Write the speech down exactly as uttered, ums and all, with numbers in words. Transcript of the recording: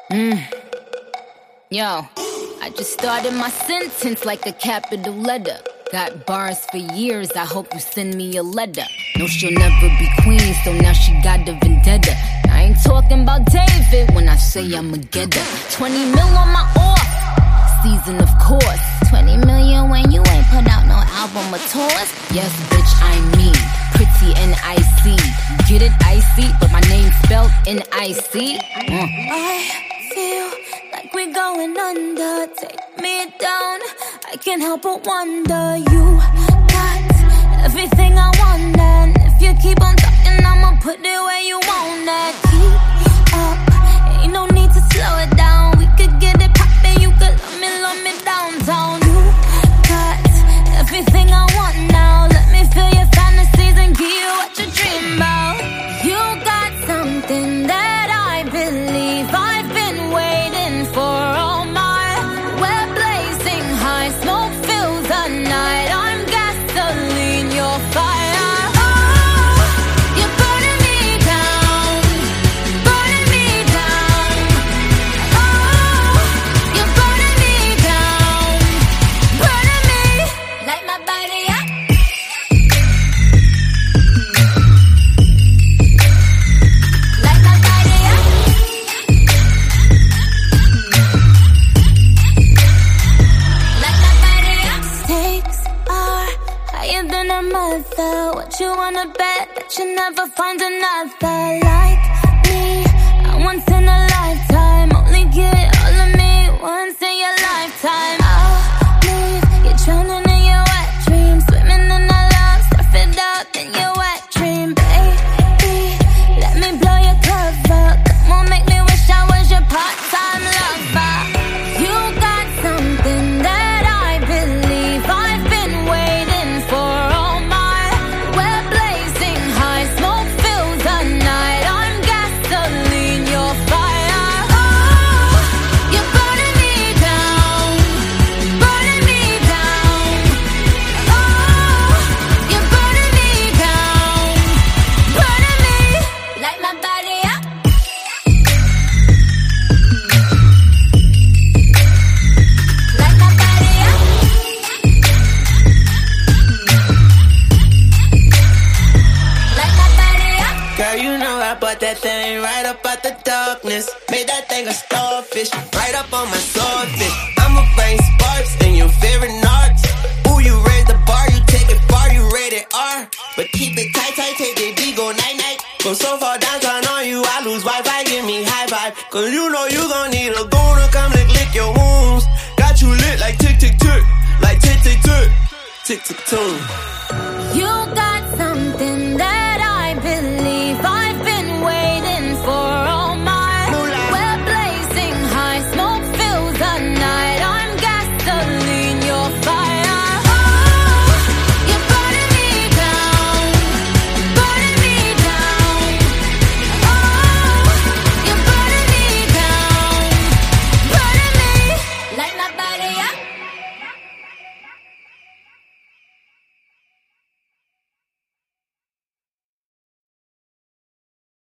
Mm. Yo, I just started my sentence like a capital letter. Got bars for years, I hope you send me a letter. No, she'll never be queen, so now she got a vendetta. I ain't talking about David when I say I'ma get her. twenty mil on my off season, of course. twenty million when you ain't put out no album or tours. Yes, bitch, I mean pretty and icy. Get it icy, but my name spelled N I C. Mm. I feel like we're going under. Take me down, I can't help but wonder. You got everything I want, and if you keep on talking, I'ma put it where you want it. Keep up, ain't no need to slow it down. We could get it poppin', you could love me, love me downtown. You got everything I want now. Let me feel your fantasies and give you what you dream about. You got something that I believe I've been waiting for all my. We're blazing high, smoke fills the night. I'm gasoline, you're fire. Oh, you're burning me down, burning me down. Oh, you're burning me down, burning me. Light my body up. Light my body up. Light my body up. Stakes are higher than a mother. What you wanna bet that you never find another like me? I once in a lifetime, only get all of me once in your lifetime. I'll leave you drowning in your wet dreams, swimming in the love, surf it up in your wet dream, baby. Let me blow your cover. Come on, make me wish I was your part-time lover. You got something that I believe I've been waiting for all my. We're blazing high, smoke fills the night. I'm gasoline, you're fire. Oh, you're burning me down, burning me down. Oh, you're burning me down, burning me. Light my body up. Light my body up. Light my body up. Girl, you know I bought that thing right up out the darkness. Made that thing a starfish, right up on my swordfish. I'ma bring sparks in your favorite narcs. Ooh, you raise the bar, you take it far, you rated R. But keep it tight, tight, take it D, go night, night. Go so far downtown on you, I lose Wi-Fi, give me high five. Cause you know you gon' need a goon to come lick, lick your wounds. Got you lit like tick, tick, tick, like tick, tick, tick, tick, tick, tick.